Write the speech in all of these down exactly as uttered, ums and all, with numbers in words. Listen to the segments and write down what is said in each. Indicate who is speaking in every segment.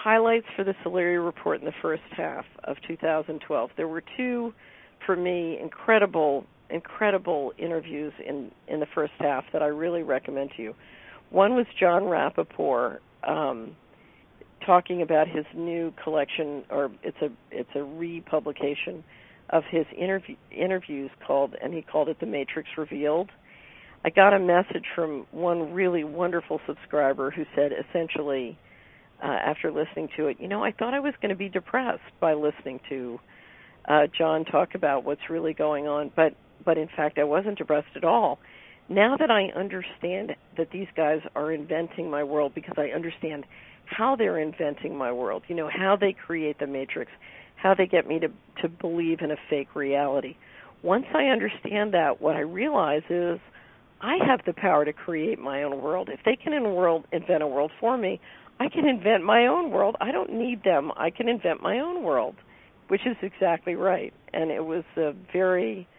Speaker 1: highlights for the Solari Report in the first half of two thousand twelve. There were two, for me, incredible, incredible interviews in, in the first half that I really recommend to you. One was Jon Rappoport um, talking about his new collection, or it's a it's a republication of his interview, interviews called, and he called it The Matrix Revealed. I got a message from one really wonderful subscriber who said essentially, uh, after listening to it, you know, I thought I was going to be depressed by listening to uh, Jon talk about what's really going on, but, but in fact I wasn't depressed at all. Now that I understand that these guys are inventing my world, because I understand how they're inventing my world, you know, how they create the Matrix, how they get me to, to believe in a fake reality. Once I understand that, what I realize is I have the power to create my own world. If they can in world, invent a world for me, I can invent my own world. I don't need them. I can invent my own world, which is exactly right. And it was a very,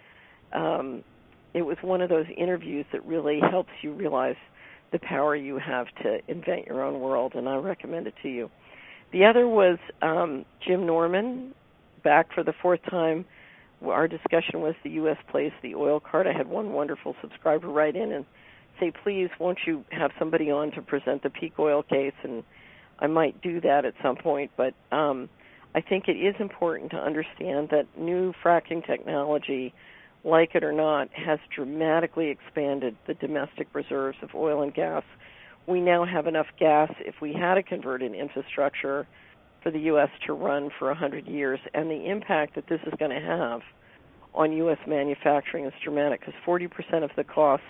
Speaker 1: um, it was one of those interviews that really helps you realize the power you have to invent your own world, and I recommend it to you. The other was um, Jim Norman, back for the fourth time. Our discussion was the U S plays the oil card. I had one wonderful subscriber write in and say, please, won't you have somebody on to present the peak oil case? And I might do that at some point, but um, I think it is important to understand that new fracking technology, like it or not, has dramatically expanded the domestic reserves of oil and gas. We now have enough gas if we had a converted infrastructure for the U S to run for one hundred years, and the impact that this is going to have on U S manufacturing is dramatic, because forty percent of the cost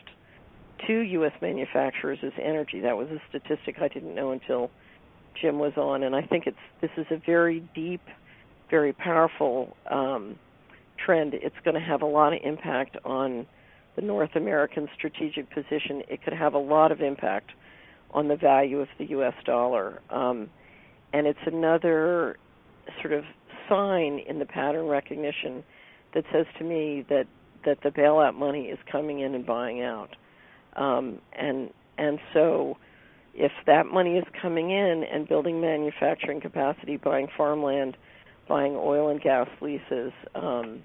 Speaker 1: to U S manufacturers is energy. That was a statistic I didn't know until Jim was on, and I think it's this is a very deep, very powerful um, trend. It's going to have a lot of impact on the North American strategic position. It could have a lot of impact on the value of the U S dollar. Um, And it's another sort of sign in the pattern recognition that says to me that, that the bailout money is coming in and buying out. Um, and and so if that money is coming in and building manufacturing capacity, buying farmland, buying oil and gas leases, um,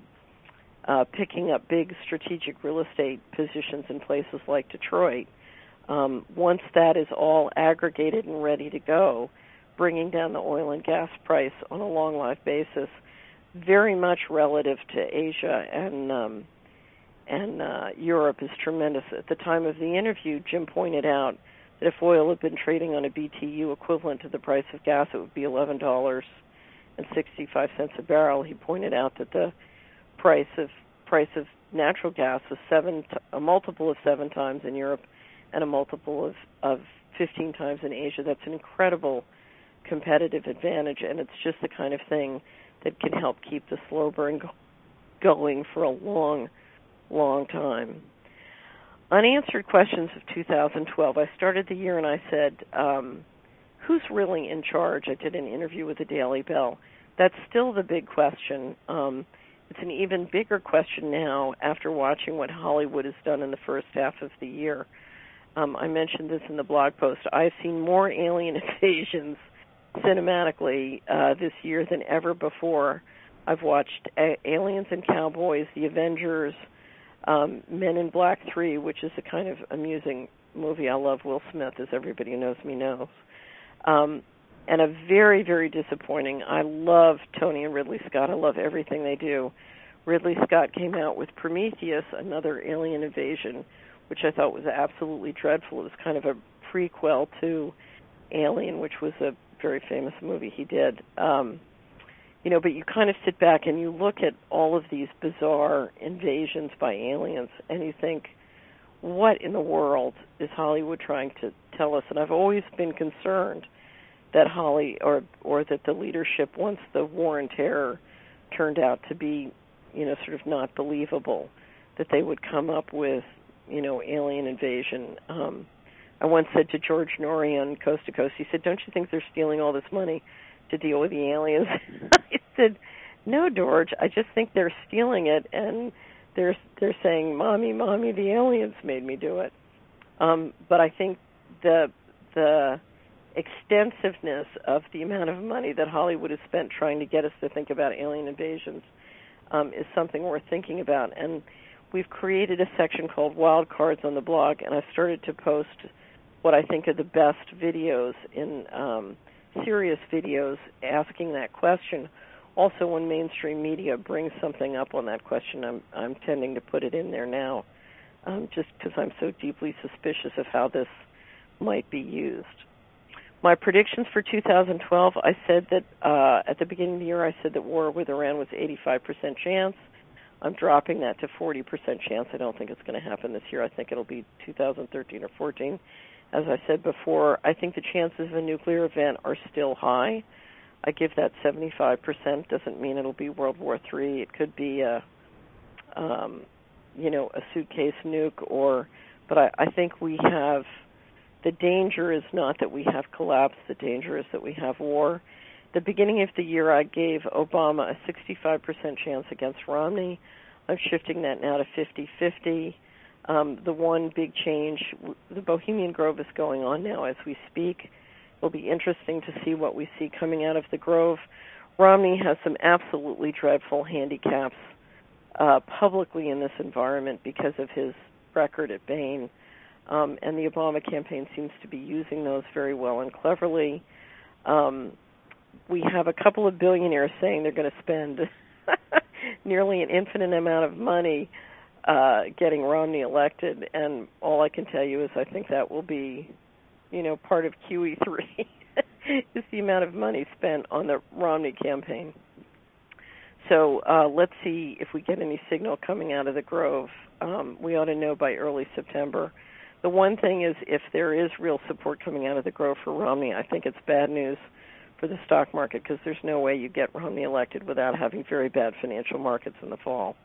Speaker 1: uh, picking up big strategic real estate positions in places like Detroit, um, once that is all aggregated and ready to go, bringing down the oil and gas price on a long life basis, very much relative to Asia and um, and uh, Europe, is tremendous. At the time of the interview, Jim pointed out that if oil had been trading on a B T U equivalent to the price of gas, it would be eleven dollars and sixty-five cents a barrel. He pointed out that the price of price of natural gas was seven, a multiple of seven times in Europe, and a multiple of of fifteen times in Asia. That's an incredible competitive advantage, and it's just the kind of thing that can help keep the slow burn go- going for a long, long time. Unanswered questions of two thousand twelve. I started the year and I said, um, who's really in charge? I did an interview with the Daily Bell. That's still the big question. Um, it's an even bigger question now after watching what Hollywood has done in the first half of the year. Um, I mentioned this in the blog post. I've seen more alien invasions cinematically uh, this year than ever before. I've watched A- Aliens and Cowboys, The Avengers, um, Men in Black three, which is a kind of amusing movie. I love Will Smith, as everybody who knows me knows. Um, and a very, very disappointing. I love Tony and Ridley Scott. I love everything they do. Ridley Scott came out with Prometheus, another alien invasion, which I thought was absolutely dreadful. It was kind of a prequel to Alien, which was a very famous movie he did. Um, you know, but you kind of sit back and you look at all of these bizarre invasions by aliens and you think, what in the world is Hollywood trying to tell us? And I've always been concerned that Holly or or that the leadership, once the war and terror turned out to be, you know, sort of not believable, that they would come up with, you know, alien invasion. Um, I once said to George Norrie on Coast to Coast, he said, don't you think they're stealing all this money to deal with the aliens? I said, no, George, I just think they're stealing it, and they're they're saying, Mommy, Mommy, the aliens made me do it. Um, but I think the the extensiveness of the amount of money that Hollywood has spent trying to get us to think about alien invasions um, is something worth thinking about. And we've created a section called Wild Cards on the blog, and I've started to post what I think are the best videos in um, serious videos asking that question. Also, when mainstream media brings something up on that question, I'm, I'm tending to put it in there now, um, just because I'm so deeply suspicious of how this might be used. My predictions for two thousand twelve, I said that uh, at the beginning of the year, I said that war with Iran was eighty-five percent chance. I'm dropping that to forty percent chance. I don't think it's going to happen this year. I think it'll be two thousand thirteen or fourteen. As I said before, I think the chances of a nuclear event are still high. I give that seventy-five percent. Doesn't mean it'll be World War Three. It could be a, um, you know, a suitcase nuke, or. But I, I think we have. The danger is not that we have collapse. The danger is that we have war. The beginning of the year, I gave Obama a sixty-five percent chance against Romney. I'm shifting that now to fifty-fifty. Um, the one big change, the Bohemian Grove is going on now as we speak. It'll be interesting to see what we see coming out of the Grove. Romney has some absolutely dreadful handicaps uh, publicly in this environment because of his record at Bain. Um, and the Obama campaign seems to be using those very well and cleverly. Um, we have a couple of billionaires saying they're going to spend nearly an infinite amount of money uh, getting Romney elected, and all I can tell you is I think that will be, you know, part of Q E three is the amount of money spent on the Romney campaign. So uh, let's see if we get any signal coming out of the Grove. Um, we ought to know by early September. The one thing is, if there is real support coming out of the Grove for Romney, I think it's bad news for the stock market because there's no way you get Romney elected without having very bad financial markets in the fall.